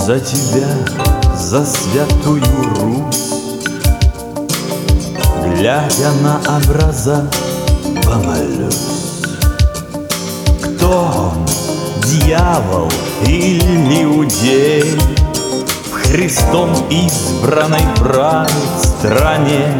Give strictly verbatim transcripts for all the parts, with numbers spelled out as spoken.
За тебя, за святую Русь, глядя на образа, помолюсь. Кто он, дьявол или иудей, в Христом избранной правит стране,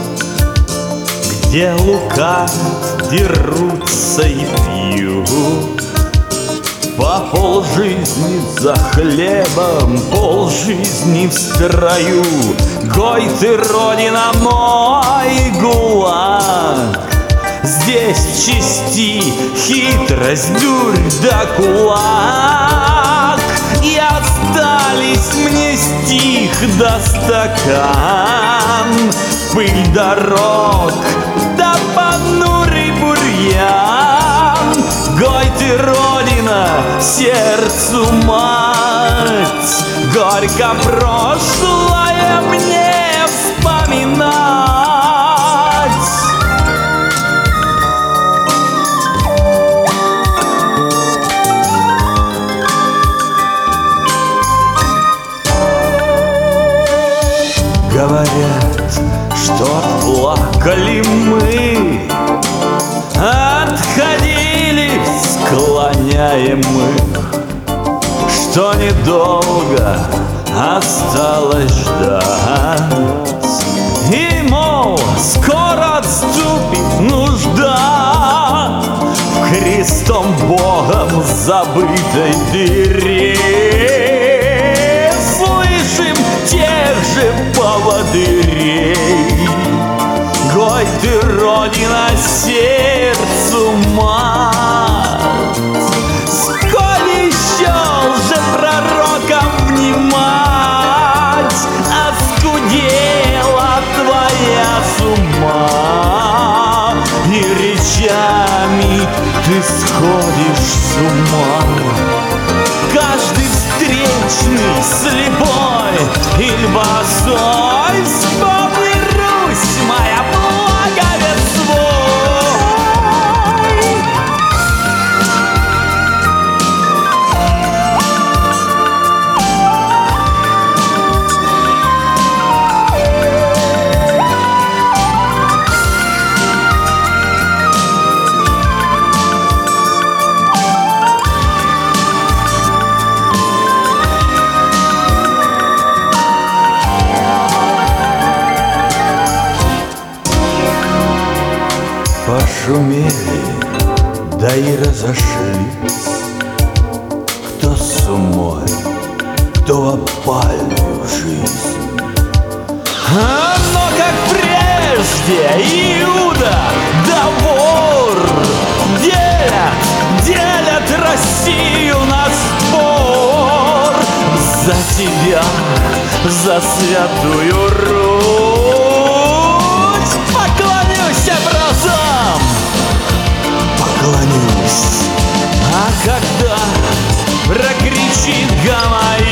где лукавят, дерутся и пьют, по полжизни за хлебом, полжизни в строю. Гой ты, Родина, мой ГУЛАГ! Здесь в чести хитрость, дурь да кулак, и остались мне стих да стакан, пыль дорог да понурый бурьян. Гой ты, Родина, сердцу мать, горько прошлое мне вспоминать. Говорят, что плакали мы, отходили, склоняемых, что недолго осталось ждать, и, мол, скоро отступит нужда в Христом Богом забытой дыре. Слышим тех же поводырей. Гой ты, Родина, сердцу мать! Сколь еще же пророкам внимать, оскудела твоя с ума, и речами ты сходишь с ума. Каждый встречный, слепой или босой, вспомни, Русь моя, благовествуй! Пошумели, да и разошлись, кто с умой, кто опальную жизнь. А, но как прежде Иуда да вор делят, делят Россию на спор. За тебя, за святую Русь поклонюсь образам, поклонюсь. А когда прокричит Гамай